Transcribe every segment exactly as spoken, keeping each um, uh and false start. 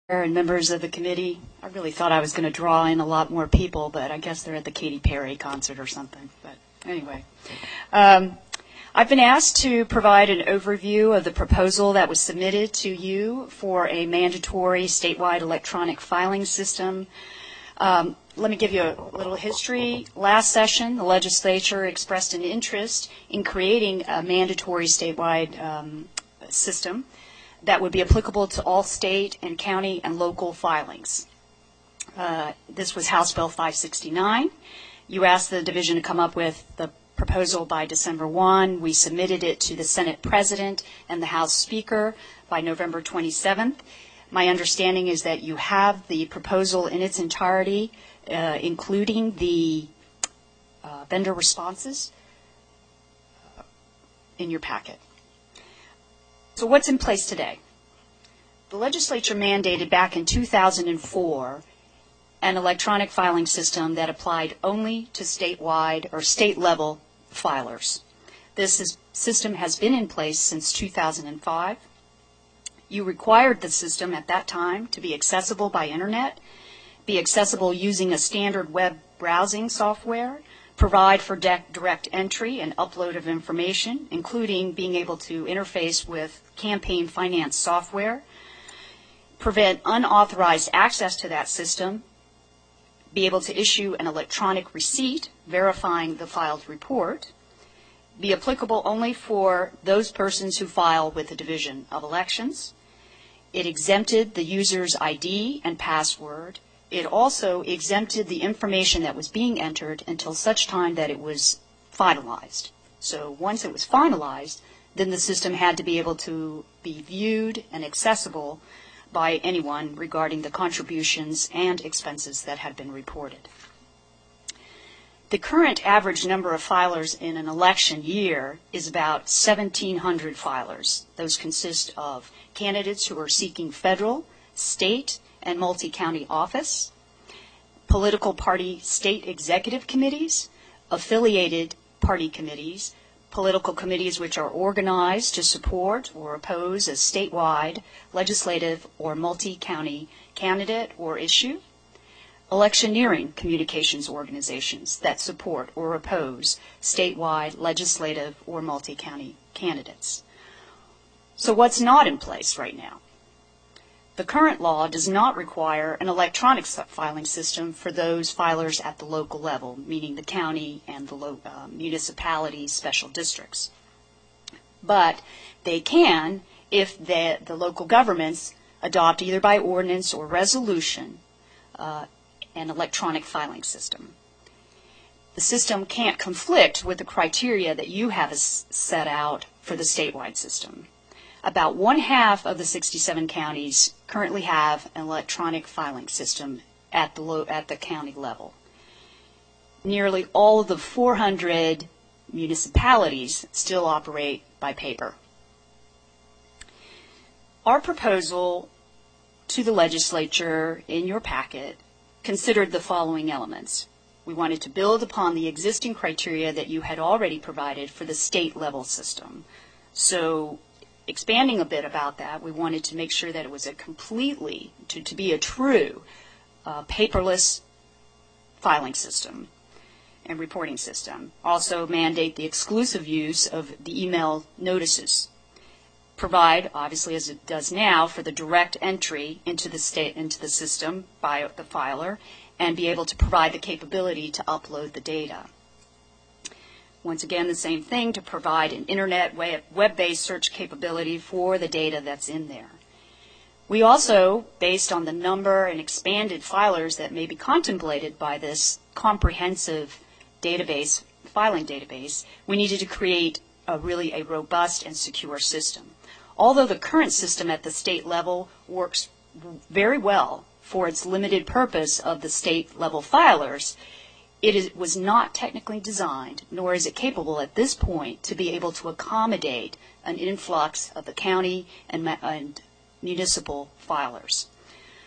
And members of the committee. I really thought I was going to draw in a lot more people, but I guess they're at the Katy Perry concert or something. But anyway, um, I've been asked to provide an overview of the proposal that was submitted to you for a mandatory statewide electronic filing system. Um, let me give you a little history. Last session, the legislature expressed an interest in creating a mandatory statewide um, system that would be applicable to all state and county and local filings. Uh, this was House Bill five sixty-nine. You asked the division to come up with the proposal by December first. We submitted it to the Senate President and the House Speaker by November twenty-seventh. My understanding is that you have the proposal in its entirety, uh, including the uh, vendor responses, uh, in your packet. So what's in place today? The legislature mandated back in two thousand four an electronic filing system that applied only to statewide or state-level filers. This is, system has been in place since two thousand five. You required the system at that time to be accessible by internet, be accessible using a standard web browsing software, provide for direct entry and upload of information, including being able to interface with campaign finance software, prevent unauthorized access to that system, be able to issue an electronic receipt verifying the filed report, be applicable only for those persons who file with the Division of Elections. It exempted the user's I D and password. It also exempted the information that was being entered until such time that it was finalized. So once it was finalized, then the system had to be able to be viewed and accessible by anyone regarding the contributions and expenses that had been reported. The current average number of filers in an election year is about seventeen hundred filers. Those consist of candidates who are seeking federal, state, and multi-county office, political party state executive committees, affiliated party committees, political committees which are organized to support or oppose a statewide, legislative, or multi-county candidate or issue, electioneering communications organizations that support or oppose statewide, legislative, or multi-county candidates. So what's not in place right now? The current law does not require an electronic filing system for those filers at the local level, meaning the county and the lo- uh, municipality special districts. But they can if the, the local governments adopt either by ordinance or resolution uh, an electronic filing system. The system can't conflict with the criteria that you have set out for the statewide system. About one half of the sixty-seven counties currently have an electronic filing system at the, lo- at the county level. Nearly all of the four hundred municipalities still operate by paper. Our proposal to the legislature in your packet considered the following elements. We wanted to build upon the existing criteria that you had already provided for the state level system. So expanding a bit about that, we wanted to make sure that it was a completely, to, to be a true uh, paperless filing system and reporting system. Also mandate the exclusive use of the email notices. Provide, obviously as it does now, for the direct entry into the state, into the system by the filer, and be able to provide the capability to upload the data. Once again, the same thing, to provide an internet web-based search capability for the data that's in there. We also, based on the number and expanded filers that may be contemplated by this comprehensive database, filing database, we needed to create a really a robust and secure system. Although the current system at the state level works very well for its limited purpose of the state level filers, it is, was not technically designed, nor is it capable at this point to be able to accommodate an influx of the county and, and municipal filers.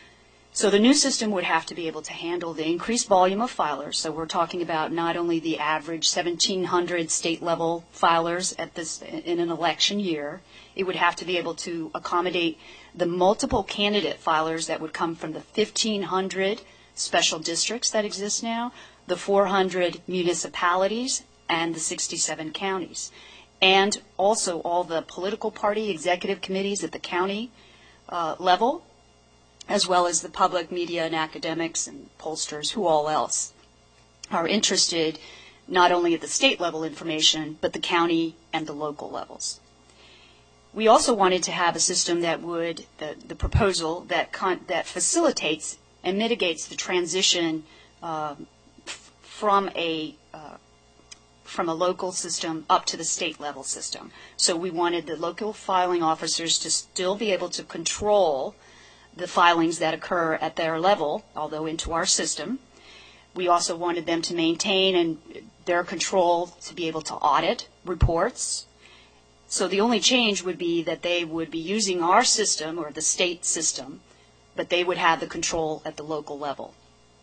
So the new system would have to be able to handle the increased volume of filers. So we're talking about not only the average seventeen hundred state-level filers at this in an election year, it would have to be able to accommodate the multiple candidate filers that would come from the fifteen hundred special districts that exist now, the four hundred municipalities, and the sixty-seven counties. And also all the political party executive committees at the county uh, level, as well as the public, media, and academics and pollsters, who all else are interested not only at the state level information, but the county and the local levels. We also wanted to have a system that would, the, the proposal that, con, that facilitates and mitigates the transition uh, f- from a uh, from a local system up to the state level system. So we wanted the local filing officers to still be able to control the filings that occur at their level, although into our system. We also wanted them to maintain and their control to be able to audit reports. So the only change would be that they would be using our system or the state system, but they would have the control at the local level.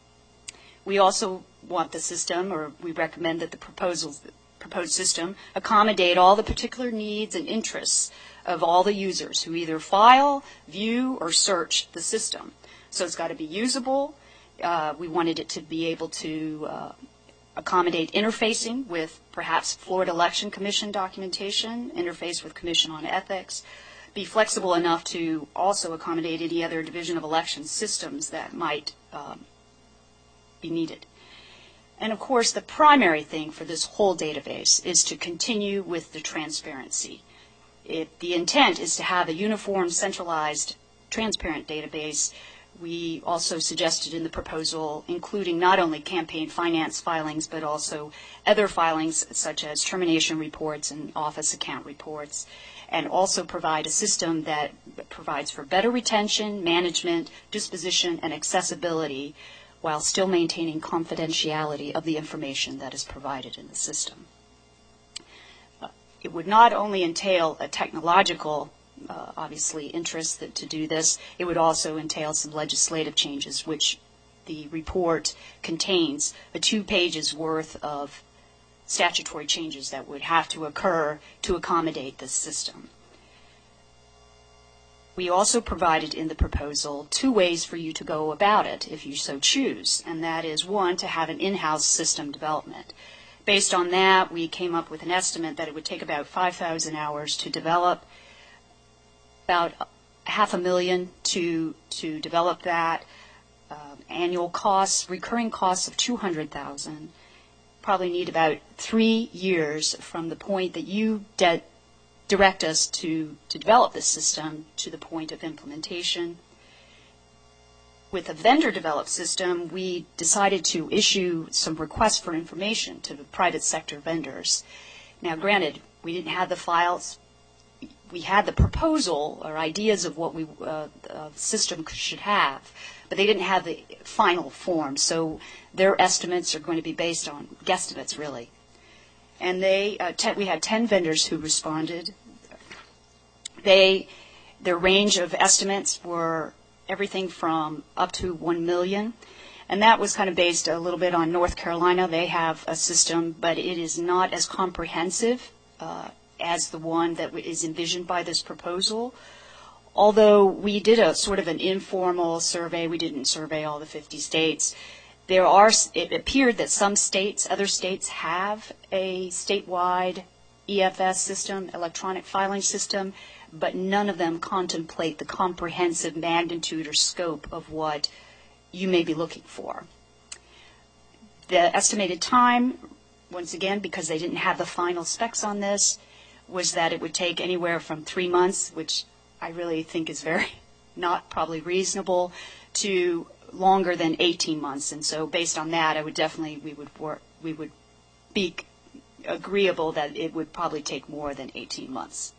We also want the system, or we recommend that the proposals, proposed system accommodate all the particular needs and interests of all the users who either file, view, or search the system. So it's got to be usable. Uh, we wanted it to be able to uh, accommodate interfacing with perhaps Florida Election Commission documentation, interface with Commission on Ethics, be flexible enough to also accommodate any other Division of Election systems that might um, be needed. And of course, the primary thing for this whole database is to continue with the transparency. It, the intent is to have a uniform, centralized, transparent database. We also suggested in the proposal including not only campaign finance filings, but also other filings such as termination reports and office account reports, and also provide a system that provides for better retention, management, disposition, and accessibility while still maintaining confidentiality of the information that is provided in the system. Uh, it would not only entail a technological, uh, obviously, interest that, to do this, it would also entail some legislative changes, which the report contains a two pages worth of statutory changes that would have to occur to accommodate this system. We also provided in the proposal two ways for you to go about it if you so choose, and that is, one, to have an in-house system development. Based on that, we came up with an estimate that it would take about five thousand hours to develop, about half a million to, to develop that, uh, annual costs, recurring costs of two hundred thousand dollars, probably need about three years from the point that you de- direct us to, to develop this system to the point of implementation. With a vendor-developed system, we decided to issue some requests for information to the private sector vendors. Now, granted, we didn't have the files. We had the proposal or ideas of what we uh, the system should have, but they didn't have the final form. So their estimates are going to be based on guesstimates, really. And they, uh, ten, we had ten vendors who responded. They, their range of estimates were everything from up to one million, and that was kind of based a little bit on North Carolina. They have a system, but it is not as comprehensive uh, as the one that is envisioned by this proposal. Although we did a sort of an informal survey, we didn't survey all the fifty states. There are, it appeared that some states, other states have a statewide E F S system, electronic filing system, but none of them contemplate the comprehensive magnitude or scope of what you may be looking for. The estimated time, once again, because they didn't have the final specs on this, was that it would take anywhere from three months, which I really think is very not probably reasonable, to longer than eighteen months. And so based on that, I would definitely, we would work, we would be agreeable that it would probably take more than eighteen months.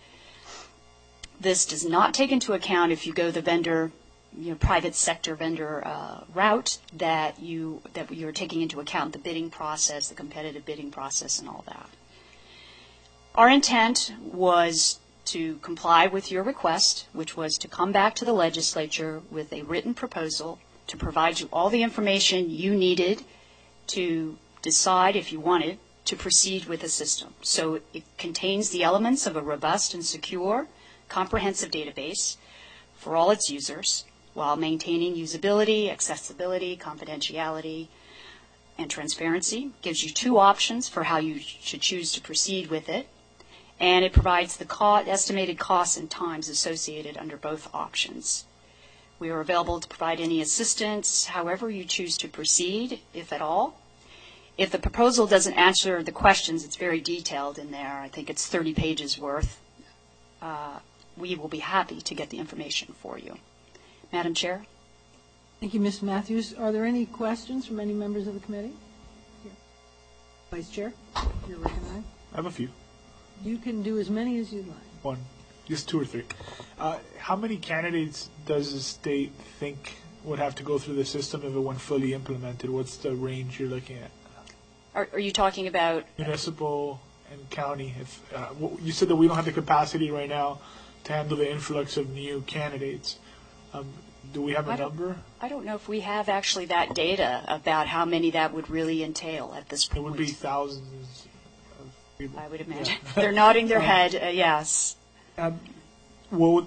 This does not take into account, if you go the vendor, you know, private sector vendor uh, route, that you that you're taking into account the bidding process, the competitive bidding process, and all that. Our intent was to comply with your request, which was to come back to the legislature with a written proposal to provide you all the information you needed to decide if you wanted to proceed with the system. So it contains the elements of a robust and secure, comprehensive database for all its users, while maintaining usability, accessibility, confidentiality, and transparency. Gives you two options for how you should choose to proceed with it. And it provides the co- estimated costs and times associated under both options. We are available to provide any assistance, however you choose to proceed, if at all. If the proposal doesn't answer the questions, it's very detailed in there. I think it's thirty pages worth. Uh, we will be happy to get the information for you. Madam Chair? Thank you, Miz Matthews. Are there any questions from any members of the committee? Here. Vice Chair, you're recognized. I have a few. You can do as many as you'd like. One, just two or three. Uh, how many candidates does the state think would have to go through the system if it went fully implemented? What's the range you're looking at? Are, are you talking about Municipal and county? If uh, you said that we don't have the capacity right now to handle the influx of new candidates, um, do we have a I number? I don't know if we have actually that data about how many that would really entail at this point. It would be thousands of people. I would imagine. Yeah. They're nodding their Um, head, uh, yes. Um, will,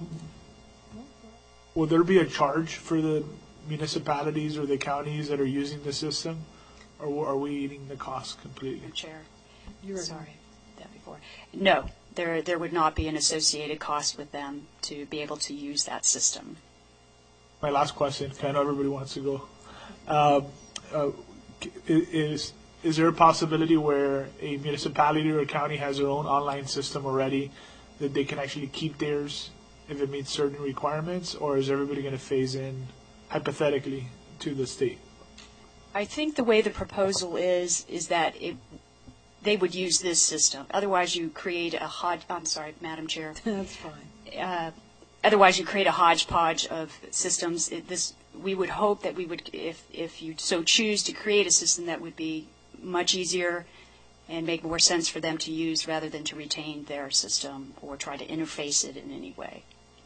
will there be a charge for the municipalities or the counties that are using the system, or are we eating the cost completely? Chair, You're sorry, that before. No, there there would not be an associated cost with them to be able to use that system. My last question, 'cause I know everybody wants to go. Uh, uh, is is there a possibility where a municipality or a county has their own online system already that they can actually keep theirs if it meets certain requirements, or is everybody going to phase in hypothetically to the state? I think the way the proposal is is that it, they would use this system. Otherwise, you create a hod. I'm sorry, Madam Chair. That's fine. Uh, otherwise, you create a hodgepodge of systems. It, this we would hope that we would, if if you so choose to create a system that would be much easier and make more sense for them to use rather than to retain their system or try to interface it in any way.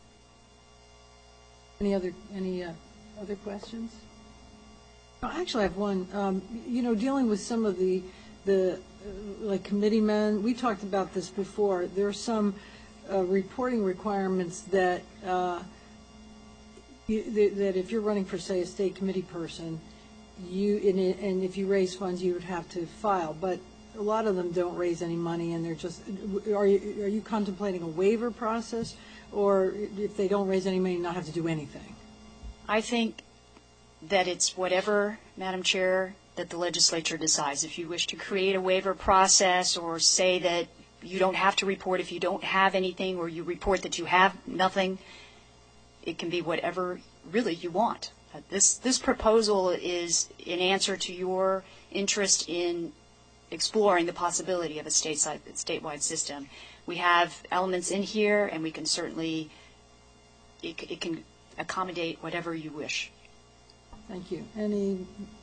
Any other any uh, other questions? Oh, actually, I have one. Um, you know, dealing with some of the the uh, like committeemen, we talked about this before. There are some uh, reporting requirements that uh, you, that, that if you're running for, say, a state committee person, you and, it, and if you raise funds, you would have to file. But a lot of them don't raise any money, and they're just. Are you are you contemplating a waiver process, or if they don't raise any money, not have to do anything? I think that it's whatever, Madam Chair, that the legislature decides. If you wish to create a waiver process or say that you don't have to report if you don't have anything, or you report that you have nothing, it can be whatever really you want. Uh, this this proposal is in answer to your interest in exploring the possibility of a stateside, statewide system. We have elements in here, and we can certainly, it, it can accommodate whatever you wish. Thank you. Any?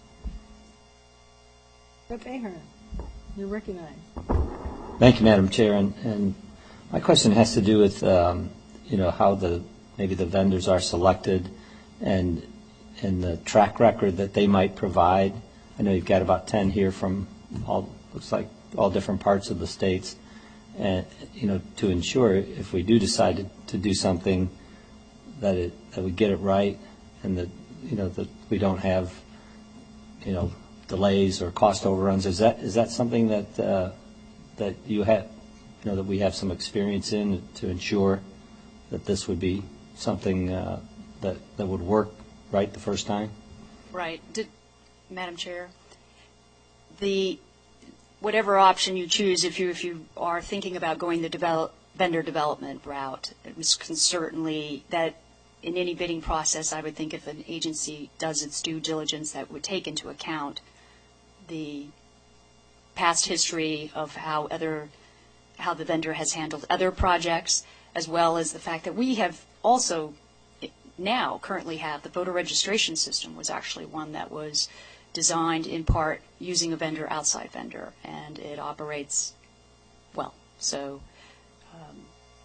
Rep Ahern, you're recognized. Thank you, Madam Chair. And, and my question has to do with, um, you know, how the maybe the vendors are selected, and and the track record that they might provide. I know you've got about ten here from all looks like all different parts of the states, and you know, to ensure if we do decide to, to do something, that it that we get it right, and that you know that we don't have you know delays or cost overruns. Is that is that something that uh, that you have you know that we have some experience in to ensure that this would be something uh, that that would work right the first time? Right. Did, Madam Chair, the whatever option you choose, if you if you are thinking about going the develop, vendor development route, it was can certainly that in any bidding process, I would think if an agency does its due diligence, that would take into account the past history of how other how the vendor has handled other projects, as well as the fact that we have also now currently have the voter registration system was actually one that was designed in part using a vendor outside vendor, and it operates well. So um,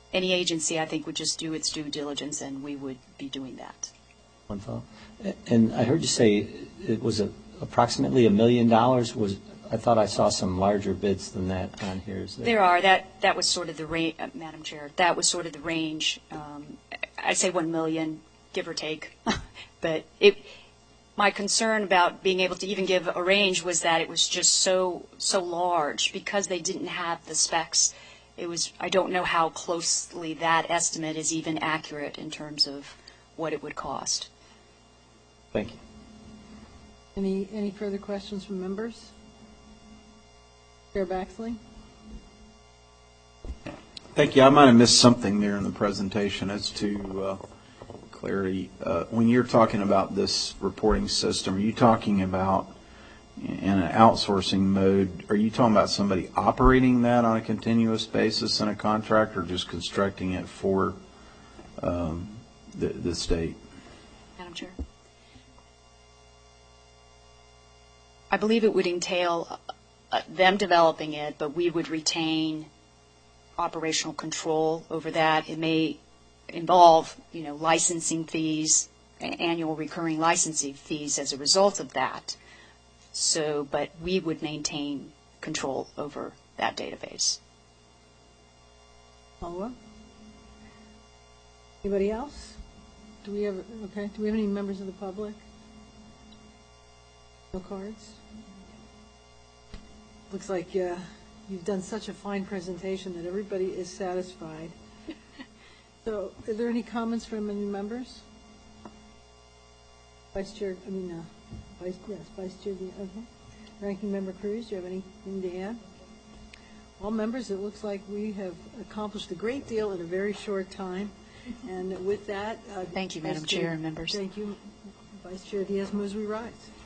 any agency, I think, would just do its due diligence, and we would be doing that. One thought. And I heard you say it was a, approximately a million dollars. Was I thought I saw some larger bids than that on here. Is there? There are. That that was sort of the range, uh, Madam Chair. That was sort of the range. Um, I'd say one million, give or take. But it, my concern about being able to even give a range was that it was just so so large because they didn't have the specs. It was. I don't know how closely that estimate is even accurate in terms of what it would cost. Thank you. Any any further questions from members? Chair Baxley? Thank you. I might have missed something there in the presentation as to uh, clarity. Uh, when you're talking about this reporting system, are you talking about in an outsourcing mode, are you talking about somebody operating that on a continuous basis in a contract or just constructing it for um, the, the state? Madam Chair. I believe it would entail uh, them developing it, but we would retain operational control over that. It may involve, you know, licensing fees, annual recurring licensing fees as a result of that. So, but we would maintain control over that database. Follow-up? Anybody else? Do we have, okay, do we have any members of the public? No cards? Looks like uh, you've done such a fine presentation that everybody is satisfied. So, are there any comments from any members? Vice Chair, I mean, uh, Vice, yes, Vice Chair, okay. Ranking Member Cruz, do you have anything to add? All members, it looks like we have accomplished a great deal in a very short time. And with that, uh, Thank you, Madam Vice Chair and members. Thank you, Vice Chair Diaz moves we rise.